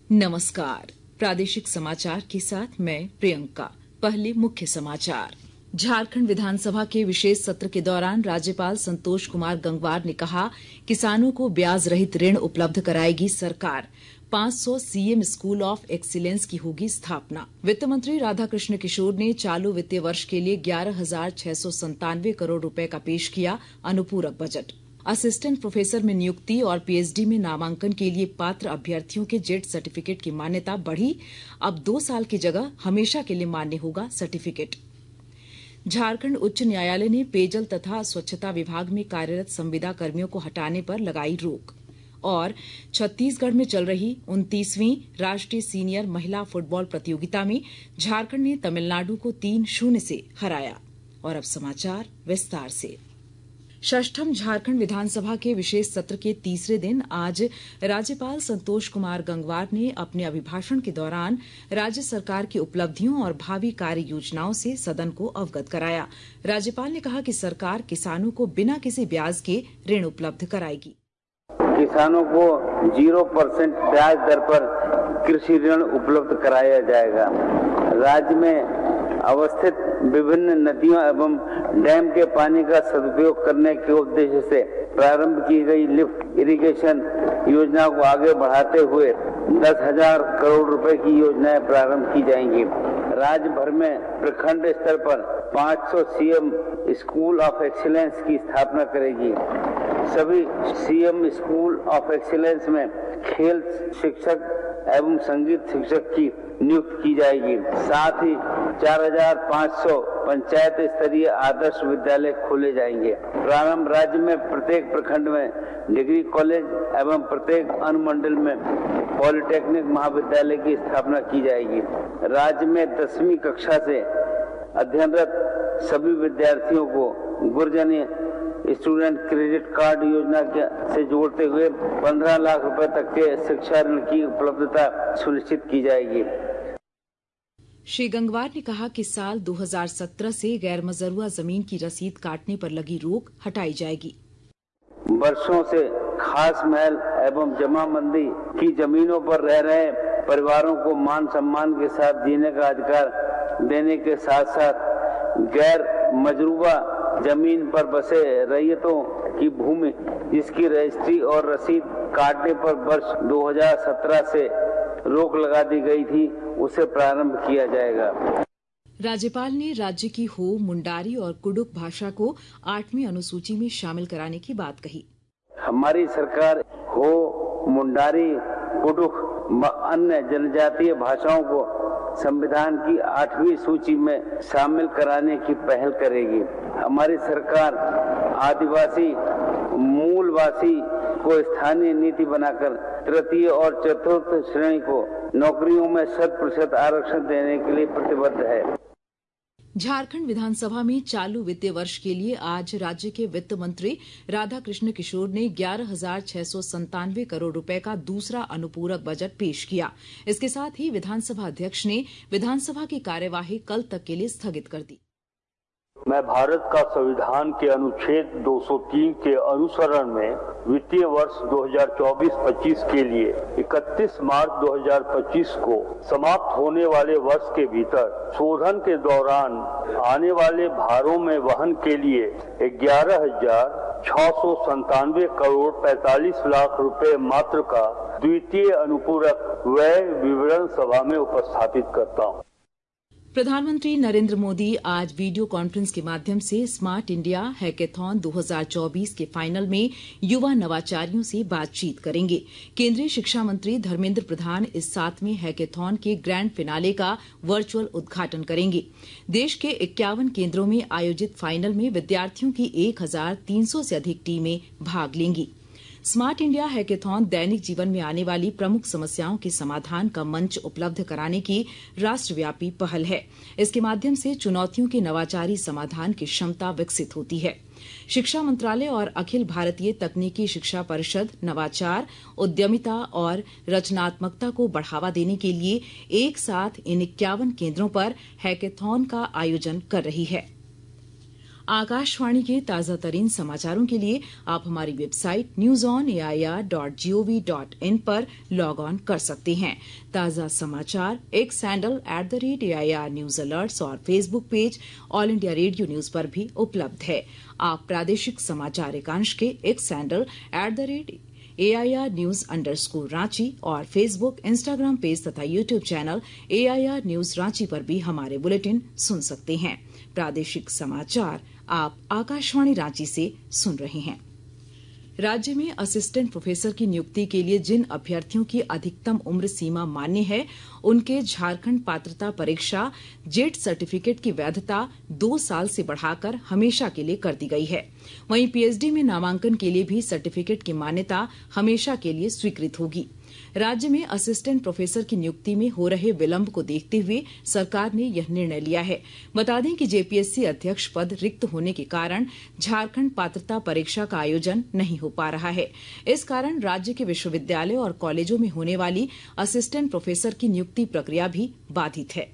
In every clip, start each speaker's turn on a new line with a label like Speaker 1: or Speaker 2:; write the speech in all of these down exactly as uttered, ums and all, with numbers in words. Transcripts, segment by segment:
Speaker 1: नमस्कार, प्रादेशिक समाचार के साथ मैं प्रियंका। पहले मुख्य समाचार। झारखंड विधानसभा के विशेष सत्र के दौरान राज्यपाल संतोष कुमार गंगवार ने कहा, किसानों को ब्याज रहित ऋण उपलब्ध कराएगी सरकार। पांच सौ सीएम स्कूल ऑफ एक्सीलेंस की होगी स्थापना। वित्त मंत्री राधाकृष्ण किशोर ने चालू वित्तीय वर्ष के लिए ग्यारह हजार छह सौ संतानवे करोड़ रुपए का पेश किया अनुपूरक बजट। असिस्टेंट प्रोफेसर में नियुक्ति और पीएचडी में नामांकन के लिए पात्र अभ्यर्थियों के जेट सर्टिफिकेट की मान्यता बढ़ी। अब दो साल की जगह हमेशा के लिए मान्य होगा सर्टिफिकेट। झारखंड उच्च न्यायालय ने पेयजल तथा स्वच्छता विभाग में कार्यरत संविदा कर्मियों को हटाने पर लगाई रोक। और छत्तीसगढ़ में चल रही उनतीसवीं राष्ट्रीय सीनियर महिला फुटबॉल प्रतियोगिता में झारखंड ने तमिलनाडु को तीन शून्य से हराया। और अब समाचार विस्तार से। षष्ठम झारखंड विधानसभा के विशेष सत्र के तीसरे दिन आज राज्यपाल संतोष कुमार गंगवार ने अपने अभिभाषण के दौरान राज्य सरकार की उपलब्धियों और भावी कार्य योजनाओं से सदन को अवगत कराया। राज्यपाल ने कहा कि सरकार किसानों को बिना किसी ब्याज के ऋण उपलब्ध कराएगी।
Speaker 2: किसानों को जीरो परसेंट ब्याज दर पर कृषि ऋण उपलब्ध कराया जाएगा। राज्य में अवस्थित विभिन्न नदियों एवं डैम के पानी का सदुपयोग करने के उद्देश्य से प्रारंभ की गई लिफ्ट इरिगेशन योजना को आगे बढ़ाते हुए दस हजार करोड़ रुपए की योजनाएं प्रारंभ की जाएंगी। राज्य भर में प्रखंड स्तर पर पांच सौ सीएम स्कूल ऑफ एक्सीलेंस की स्थापना करेगी। सभी सीएम स्कूल ऑफ एक्सीलेंस में खेल शिक्षक एवं संगीत शिक्षक की नियुक्ति की जाएगी। साथ ही चार हजार पाँच सौ पंचायत स्तरीय आदर्श विद्यालय खोले जाएंगे। प्रारंभ राज्य में प्रत्येक प्रखंड में डिग्री कॉलेज एवं प्रत्येक अनुमंडल में पॉलिटेक्निक महाविद्यालय की स्थापना की जाएगी। राज्य में दसवीं कक्षा से अध्ययनरत सभी विद्यार्थियों को गुरजनी स्टूडेंट क्रेडिट कार्ड योजना से जोड़ते हुए पंद्रह लाख रुपए तक के शिक्षा ऋण की उपलब्धता सुनिश्चित की जाएगी।
Speaker 1: श्री गंगवार ने कहा कि साल दो हजार सत्रह से गैर मजरूआ जमीन की रसीद काटने पर लगी रोक हटाई जाएगी।
Speaker 2: वर्षों से खास महल एवं जमाबंदी की जमीनों पर रह रहे परिवारों को मान सम्मान के साथ जीने का अधिकार देने के साथ साथ गैर मजरूबा जमीन पर बसे रैयतों की भूमि जिसकी रजिस्ट्री और रसीद काटने पर वर्ष दो हजार सत्रह से रोक लगा दी गई थी, उसे प्रारंभ किया जाएगा।
Speaker 1: राज्यपाल ने राज्य की हो, मुंडारी और कुडुख भाषा को आठवीं अनुसूची में शामिल कराने की बात कही।
Speaker 2: हमारी सरकार हो, मुंडारी, कुडुख व अन्य जनजातीय भाषाओं को संविधान की आठवीं सूची में शामिल कराने की पहल करेगी। हमारी सरकार आदिवासी मूलवासी को स्थानीय नीति बनाकर तृतीय और चतुर्थ श्रेणी को नौकरियों में शत प्रतिशत आरक्षण देने के लिए प्रतिबद्ध है।
Speaker 1: झारखंड विधानसभा में चालू वित्तीय वर्ष के लिए आज राज्य के वित्त मंत्री राधाकृष्ण किशोर ने ग्यारह हजार छह सौ संतानवे करोड़ रुपए का दूसरा अनुपूरक बजट पेश किया। इसके साथ ही विधानसभा अध्यक्ष ने विधानसभा की कार्यवाही कल तक के लिए स्थगित कर दी।
Speaker 3: मैं भारत का संविधान के अनुच्छेद दो सौ तीन के अनुसरण में वित्तीय वर्ष दो हजार चौबीस पच्चीस के लिए इकतीस मार्च दो हजार पच्चीस को समाप्त होने वाले वर्ष के भीतर शोधन के दौरान आने वाले भारों में वहन के लिए ग्यारह हजार छह सौ संतानवे करोड़ पैंतालीस लाख रुपए मात्र का द्वितीय अनुपूरक व्यय विवरण सभा में उपस्थापित करता हूँ।
Speaker 1: प्रधानमंत्री नरेंद्र मोदी आज वीडियो कॉन्फ्रेंस के माध्यम से स्मार्ट इंडिया हैकेथॉन दो हजार चौबीस के फाइनल में युवा नवाचारियों से बातचीत करेंगे। केंद्रीय शिक्षा मंत्री धर्मेंद्र प्रधान इस सातवें हैकेथॉन के ग्रैंड फिनाले का वर्चुअल उद्घाटन करेंगे। देश के इक्यावन केंद्रों में आयोजित फाइनल में विद्यार्थियों की एक हजार तीन सौ से अधिक टीमें भाग लेंगी। स्मार्ट इंडिया हैकेथॉन दैनिक जीवन में आने वाली प्रमुख समस्याओं के समाधान का मंच उपलब्ध कराने की राष्ट्रव्यापी पहल है। इसके माध्यम से चुनौतियों के नवाचारी समाधान की क्षमता विकसित होती है। शिक्षा मंत्रालय और अखिल भारतीय तकनीकी शिक्षा परिषद नवाचार, उद्यमिता और रचनात्मकता को बढ़ावा देने के लिए एक साथ इन इक्यावन केंद्रों पर हैकेथॉन का आयोजन कर रही है। आकाशवाणी के ताजा तरीन समाचारों के लिए आप हमारी website news on A I R dot G O V dot in पर लॉग ऑन कर सकते हैं। ताजा समाचार X handle at the rate A I R news alerts और Facebook page All India Radio news पर भी उपलब्ध है। आप प्रादेशिक समाचार एकांश के X handle at the rate A I R news underscore Ranchi और फेसबुक, इंस्टाग्राम पेज तथा YouTube channel A I R news Ranchi पर भी हमारे बुलेटिन सुन सकते हैं। प्रादेशिक समाचार आप आकाशवाणी रांची से सुन रहे हैं। राज्य में असिस्टेंट प्रोफेसर की नियुक्ति के लिए जिन अभ्यर्थियों की अधिकतम उम्र सीमा मान्य है, उनके झारखंड पात्रता परीक्षा जेट सर्टिफिकेट की वैधता दो साल से बढ़ाकर हमेशा के लिए कर दी गई है। वहीं पीएचडी में नामांकन के लिए भी सर्टिफिकेट की मान्यता हमेशा के लिए स्वीकृत होगी। राज्य में असिस्टेंट प्रोफेसर की नियुक्ति में हो रहे विलंब को देखते हुए सरकार ने यह निर्णय लिया है। बता दें कि जेपीएससी अध्यक्ष पद रिक्त होने के कारण झारखंड पात्रता परीक्षा का आयोजन नहीं हो पा रहा है। इस कारण राज्य के विश्वविद्यालय और कॉलेजों में होने वाली असिस्टेंट प्रोफेसर की नियुक्ति प्रक्रिया भी बाधित है।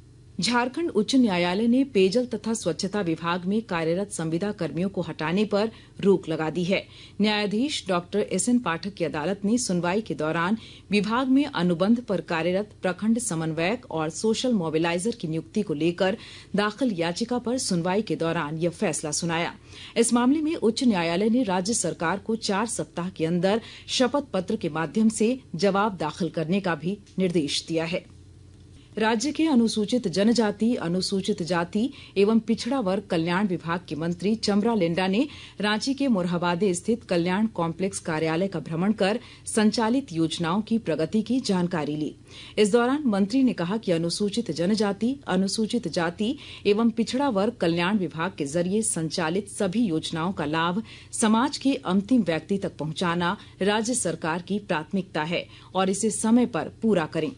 Speaker 1: झारखंड उच्च न्यायालय ने पेयजल तथा स्वच्छता विभाग में कार्यरत संविदा कर्मियों को हटाने पर रोक लगा दी है। न्यायाधीश डॉक्टर एस एन पाठक की अदालत ने सुनवाई के दौरान विभाग में अनुबंध पर कार्यरत प्रखंड समन्वयक और सोशल मोबिलाइजर की नियुक्ति को लेकर दाखिल याचिका पर सुनवाई के दौरान यह फैसला सुनाया। इस मामले में उच्च न्यायालय ने राज्य सरकार को चार सप्ताह के अंदर शपथ पत्र के माध्यम से जवाब दाखिल करने का भी निर्देश दिया है। राज्य के अनुसूचित जनजाति, अनुसूचित जाति एवं पिछड़ा वर्ग कल्याण विभाग के मंत्री चमरा लिंडा ने रांची के मोरहाबादी स्थित कल्याण कॉम्प्लेक्स कार्यालय का भ्रमण कर संचालित योजनाओं की प्रगति की जानकारी ली। इस दौरान मंत्री ने कहा कि अनुसूचित जनजाति, अनुसूचित जाति एवं पिछड़ा वर्ग कल्याण विभाग के जरिए संचालित सभी योजनाओं का लाभ समाज के अंतिम व्यक्ति तक पहुंचाना राज्य सरकार की प्राथमिकता है और इसे समय पर पूरा करें।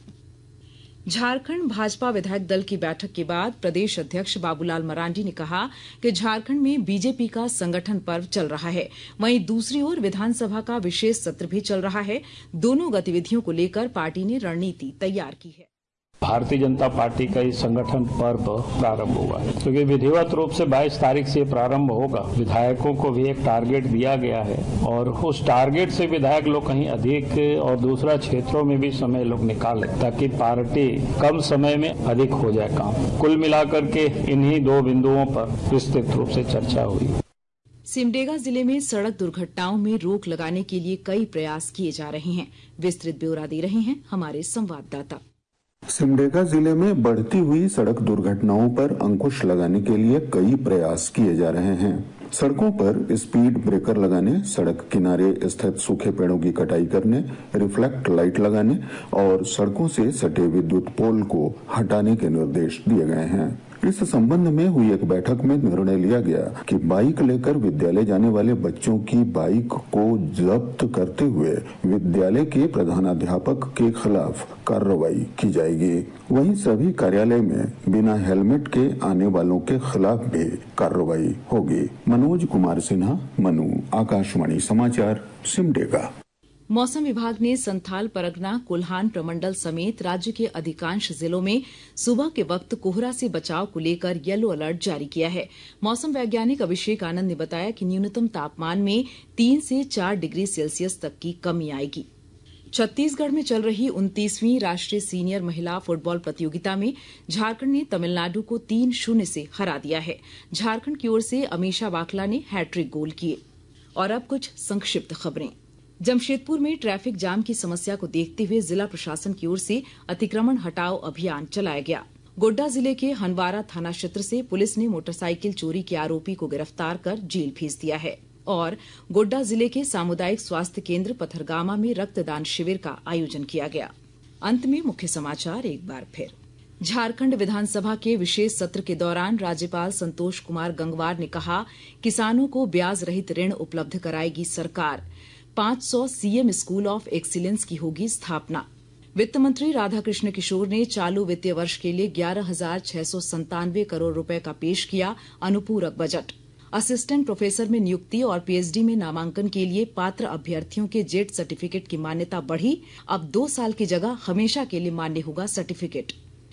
Speaker 1: झारखंड भाजपा विधायक दल की बैठक के बाद प्रदेश अध्यक्ष बाबूलाल मरांडी ने कहा कि झारखंड में बीजेपी का संगठन पर्व चल रहा है, वहीं दूसरी ओर विधानसभा का विशेष सत्र भी चल रहा है। दोनों गतिविधियों को लेकर पार्टी ने रणनीति तैयार की है।
Speaker 4: भारतीय जनता पार्टी का ये संगठन पर्व प्रारंभ हुआ है, क्योंकि विधिवत रूप से बाईस तारीख से प्रारंभ होगा। विधायकों को भी एक टारगेट दिया गया है और उस टारगेट से विधायक लोग कहीं अधिक और दूसरा क्षेत्रों में भी समय लोग निकालें, ताकि पार्टी कम समय में अधिक हो जाए काम। कुल मिलाकर के इन्हीं दो बिंदुओं पर विस्तृत रूप से चर्चा हुई।
Speaker 1: सिमडेगा जिले में सड़क दुर्घटनाओं में रोक लगाने के लिए कई प्रयास किए जा रहे हैं। विस्तृत ब्यौरा दे रहे हैं हमारे संवाददाता।
Speaker 5: सिमडेगा जिले में बढ़ती हुई सड़क दुर्घटनाओं पर अंकुश लगाने के लिए कई प्रयास किए जा रहे हैं। सड़कों पर स्पीड ब्रेकर लगाने, सड़क किनारे स्थित सूखे पेड़ों की कटाई करने, रिफ्लेक्ट लाइट लगाने और सड़कों से सटे विद्युत पोल को हटाने के निर्देश दिए गए हैं। इस संबंध में हुई एक बैठक में निर्णय लिया गया कि बाइक लेकर विद्यालय जाने वाले बच्चों की बाइक को जब्त करते हुए विद्यालय के प्रधानाध्यापक के खिलाफ कार्रवाई की जाएगी। वहीं सभी कार्यालय में बिना हेलमेट के आने वालों के खिलाफ भी कार्रवाई होगी। मनोज कुमार सिन्हा, मनु, आकाशवाणी समाचार, सिमडेगा।
Speaker 1: मौसम विभाग ने संथाल परगना, कोल्हान प्रमंडल समेत राज्य के अधिकांश जिलों में सुबह के वक्त कोहरा से बचाव को लेकर येलो अलर्ट जारी किया है। मौसम वैज्ञानिक अभिषेक आनंद ने बताया कि न्यूनतम तापमान में तीन से चार डिग्री सेल्सियस तक की कमी आएगी। छत्तीसगढ़ में चल रही उनतीसवीं राष्ट्रीय सीनियर महिला फुटबॉल प्रतियोगिता में झारखंड ने तमिलनाडु को तीन शून्य से हरा दिया है। झारखंड की ओर से अमीषा बाखला ने हैट्रिक गोल किए। और अब कुछ संक्षिप्त खबरें। जमशेदपुर में ट्रैफिक जाम की समस्या को देखते हुए जिला प्रशासन की ओर से अतिक्रमण हटाओ अभियान चलाया गया। गोड्डा जिले के हनवारा थाना क्षेत्र से पुलिस ने मोटरसाइकिल चोरी के आरोपी को गिरफ्तार कर जेल भेज दिया है। और गोड्डा जिले के सामुदायिक स्वास्थ्य केंद्र पथरगामा में रक्तदान शिविर का आयोजन किया गया। अंत में मुख्य समाचार एक बार फिर। झारखंड विधानसभा के विशेष सत्र के दौरान राज्यपाल संतोष कुमार गंगवार ने कहा, किसानों को ब्याज रहित ऋण उपलब्ध कराएगी सरकार। पांच सौ सीएम स्कूल ऑफ एक्सीलेंस की होगी स्थापना। वित्त मंत्री राधाकृष्ण किशोर ने चालू वित्तीय वर्ष के लिए ग्यारह हजार छह सौ संतानवे करोड़ रुपए का पेश किया अनुपूरक बजट। असिस्टेंट प्रोफेसर में नियुक्ति और पीएचडी में नामांकन के लिए पात्र अभ्यर्थियों के जेट सर्टिफिकेट की मान्यता बढ़ी। अब दो साल की जगह हमेशा के लिए मान्य होगा सर्टिफिकेट।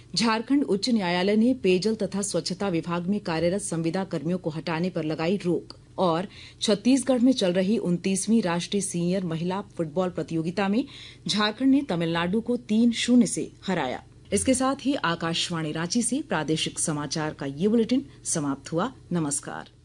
Speaker 1: झारखंड उच्च न्यायालय ने पेयजल तथा स्वच्छता विभाग में कार्यरत संविदा कर्मियों को हटाने पर लगाई रोक। और छत्तीसगढ़ में चल रही उनतीसवीं राष्ट्रीय सीनियर महिला फुटबॉल प्रतियोगिता में झारखंड ने तमिलनाडु को तीन शून्य से हराया। इसके साथ ही आकाशवाणी रांची से प्रादेशिक समाचार का ये बुलेटिन समाप्त हुआ। नमस्कार।